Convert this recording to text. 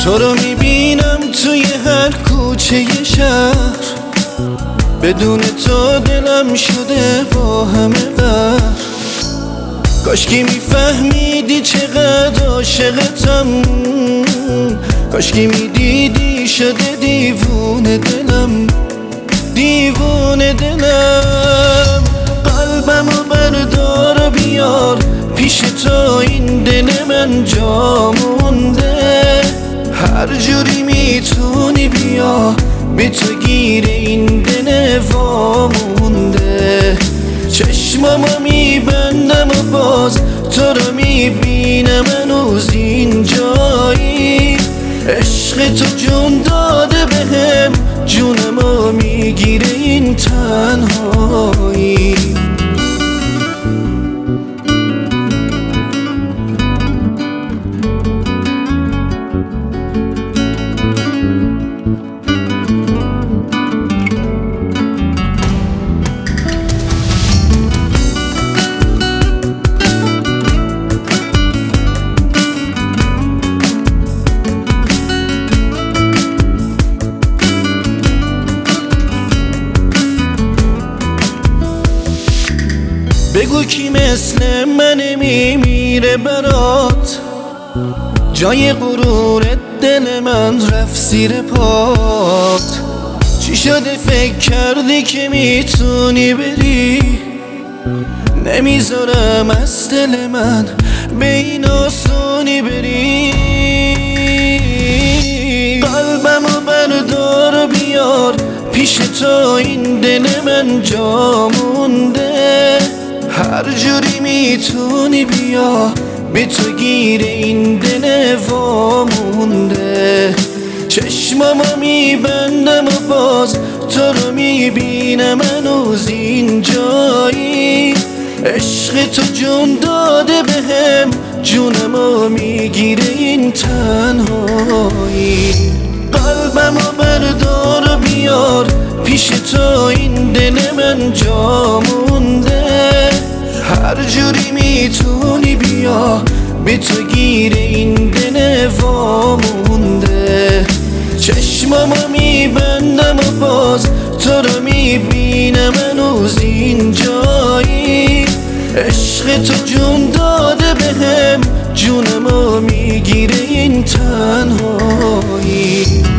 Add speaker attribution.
Speaker 1: تو رو میبینم توی هر کوچه شهر، بدون تو دلم شده با همه غر. کاشکی میفهمیدی چقدر عاشقتم، کاشکی میدیدی شده دیوونه دلم، دیوونه دلم. قلبمو بردار و بیار پیش تو، این دل من جا مونده. هر جوری میتونی بیا به تو گیر این دل وامونده. چشمامو میبندم و باز تو رو میبینم هنوز اینجایی. عشق تو جون داده بهم، جونمو میگیره این تنهایی. بگو کی مثل من میمیره برات، جای غرورت دل من رفت زیر پات. چی شده فکر کردی که میتونی بری؟ نمیذارم از دل من به این آسونی بری. قلبمو بردار و بیار پیش تو، این دل من جا مونده. هر جوری میتونی بیا به تو گیر این دل وامونده. چشمامو میبندم و باز تو رو میبینم هنوز اینجایی. عشق تو جون داده بهم، جونمو میگیره این تنهایی. قلبمو بردار و بیار پیش تو، این دل من جا مونده. هر جوری میتونی بیا به تو گیر این دل وامونده. چشمامو میبندم و باز تو رو میبینم هنوز اینجایی. عشق تو جون داده بهم، جونمو میگیره این تنهایی.